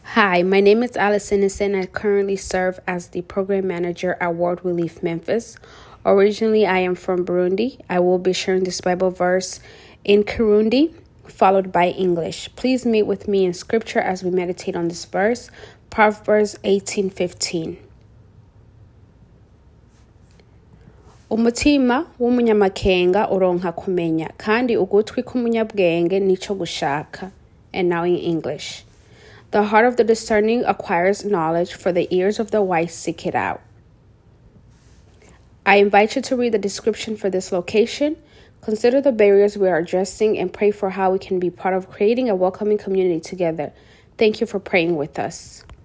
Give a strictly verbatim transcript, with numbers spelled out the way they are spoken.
Hi, my name is Alice Innocent. I currently serve as the program manager at World Relief Memphis. Originally, I am from Burundi. I will be sharing this Bible verse in Kirundi, followed by English. Please meet with me in scripture as we meditate on this verse, Proverbs eighteen fifteen. Umutima w'umunyamakenga uronka kumenya, kandi ugutwi k'umunyabwenge nico gushaka. And now in English. The heart of the discerning acquires knowledge, for the ears of the wise seek it out. I invite you to read the description for this location, consider the barriers we are addressing, and pray for how we can be part of creating a welcoming community together. Thank you for praying with us.